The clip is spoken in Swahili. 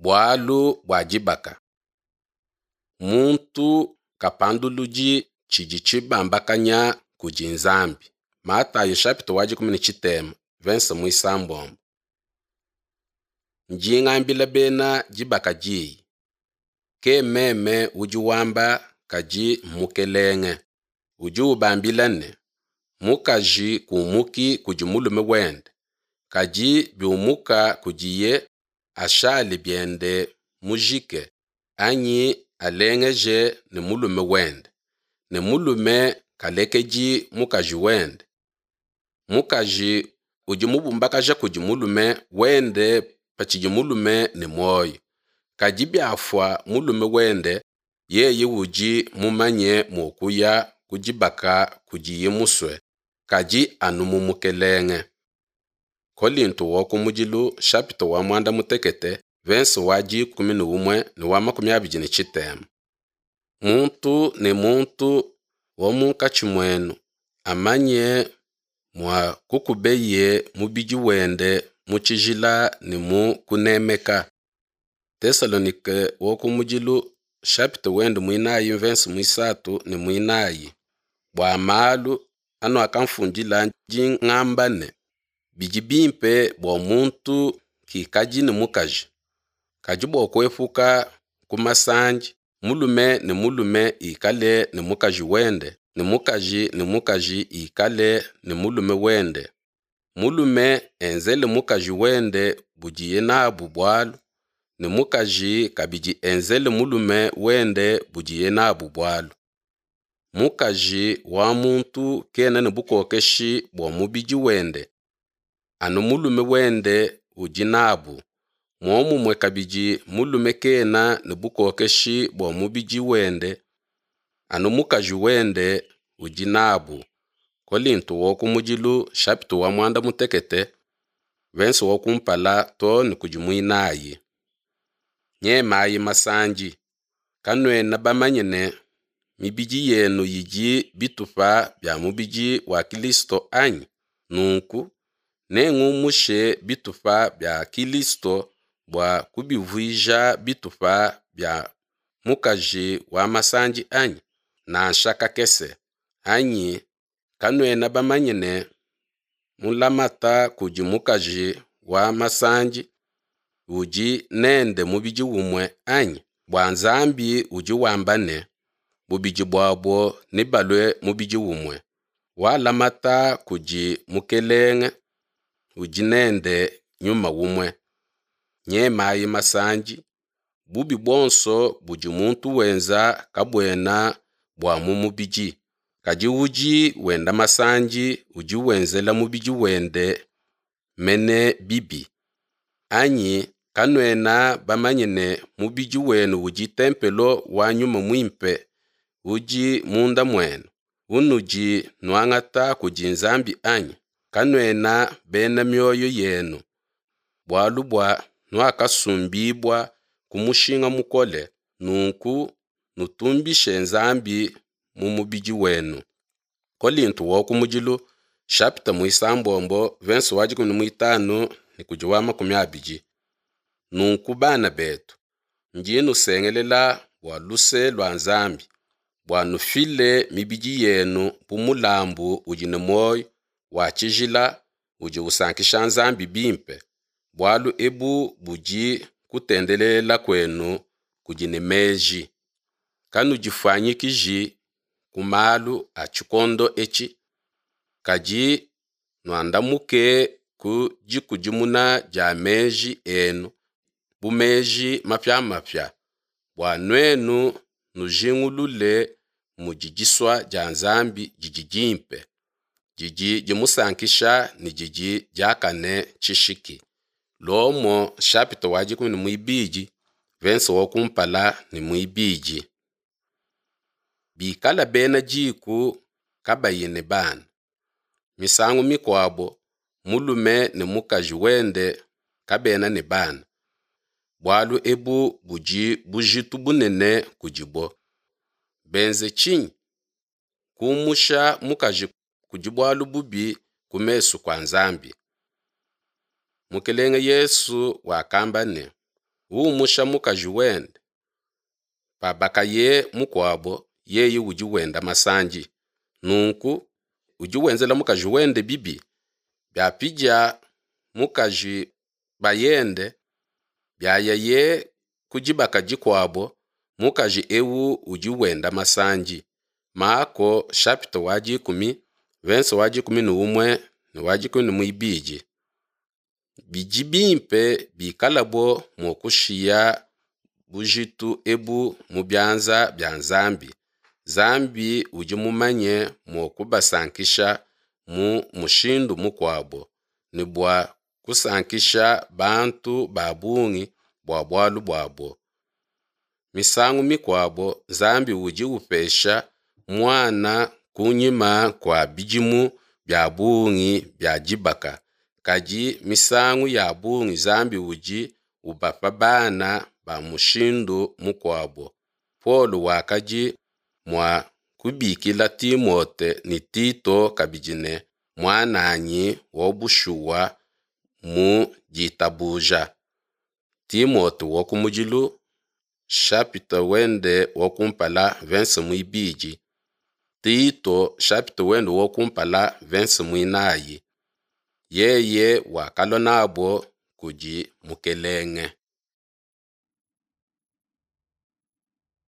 Bwalu bwa dibaka. Muntu kapanduluji chidi chibambakanya kudi nzambi. Matayo chapter waji 15 verse muisambombo. Njingambila bena dibaka ji. Ke meme uji wamba kaji mukelenge. Uji ubambilane. Mukaji kumuki kuji mulume wende. Kaji biumuka kujiye ashali biende mujike. Anyi alengeje ni mulume wende. Ni mulume kalekeji mukaji wende. Mukaji uji mubumbakaja kuji mulume wende pachiji mulume ni moyo. Kaji biafwa mulume wende yeye uji mumanye mokuya kujibaka kujiye muswe. Kaji anumumukelenge. Kolinto woku mujilu chapter wa mwanda mutekete verse waji 11 ni wa 25. Muntu ni muntu womunkachi mwenu amanye mwa kukubeye mubiji wende muchijila ni mu kunemeka. Tesalonike woku mujilu chapter wende muinayi verse muisatu ni muinayi. Bwa malu ano akamfunjila njingambane. Bijibimpe bwa muntu ki kaji ni mukaji. Kaji bwa kwefuka kumasanji. Mulume ni mulume ikale ni mukaji wende. Ni mukaji ikale ni mulume wende. Mulume enzele mukaji wende bujiye nabu bwalu. Ni mukaji kabiji enzele mulume wende bujiye nabu bwalu. Mukaji wa muntu kena ni bukokeshi bwa mubiji wende. Anu mulume wende ujinabu. Mwomu mwekabiji mulume kena ni bukokeshi bwa mubiji wende. Anu mukaji wende ujinabu. Kolinto woku mujilu chapter wa mwanda mutekete verse woku mpala to ni kujimuinayi. Nye mayi masanji. Kanwena bamanyene mibiji yenu yiji bitufa bya mubiji wa Kristo anyi. Nunku nengumushe bitufa bya Kristo bwa kubivuija bitufa bya mukaji wa masanji anyi. Na nshaka kese. Anyi kanwena bamanyene mulamata kuji mukaji wa masanji uji nende mubiji umwe anyi. Bwa nzambi uji wambane. Bubiji bwabo nibalwe mubiji umwe. Walamata kuji mukelenge uji nende nyuma umwe. Nye mayi masanji. Bubi bonso buji muntu wenza kabwena bwa mumubiji. Kaji uji wenda masanji uji wenzela mubiji wende mene bibi. Anyi kanwena bamanyene mubiji wenu uji tempelo wa nyuma mwimpe. Uji munda mwenu. Unuji nuangata kuji nzambi anyi. Kanwena bena myoyo yenu. Bwalu bwa nuakasumbibwa kumushinga mukole. Nunku nutumbishe nzambi mumubiji wenu. Kolinto woku mujilu chapter muisambombo verse waji 15 ni kujiwa 20. Nunku bana betu. Njinu sengelela waluse lwa nzambi. Bwanufile mibiji yenu pumulambu ujine moyo wachijila uji usankisha nzambi bimpe. Bwalu ebu buji kutendelela kwenu kujine meji. Kanu jifanyikiji kumalu achikondo echi. Kaji nuandamuke kujimuna ja meji enu. Bumeji mafya. Bwanwenu nujingulule mujijiswa ja nzambi jijijimpe. Jiji jimusankisha ni jiji jakane chishiki. Lomo chapter waji 12 verse woku mpala ni muibiji. Bikala bena jiku kabayine bana. Misangu mikwabo mulume ni mukaji wende kabena ni bana. Bwalu ebu bujitu bunene kujibo. Benze chinyi kumusha mukaji kujibwalu bubi kumesu kwa nzambi. Mukelenge Yesu wakambane. umusha mukaji wende pabaka ye mukwabo yeyi uji wenda masanji nunku uji wenzela mukaji wende bibi byapija mukaji bayende byaya ye kujibaka jikwabo mukaji ewu uji wenda masanji maako shapito waji 10 venso waji 11 ni waji 12 biji bimpe bikalabo mokushiya bujitu ebu mubyanza bya nzambi zambi uji mumanye mokubasankisha mu mushindu mukwabo ni bwa kusankisha bantu babungi bwa bwalu bwabo misangu mikwabo zambi uji upesha mwana kunyima kwa bijimu bya bungi bya jibaka kaji misangu ya bungi zambi uji ubapa bana ba mushindu mukwabo Polo wakaji mwa kubikila Timote ni Tito kabijine mwananyi wobushuwa mu jitabuja Timote wokumujilu shapito wende wokumpala vense muibiji Tito shapito wende wokumpala vense muinayi yeye wakalonabo kuji mukelenge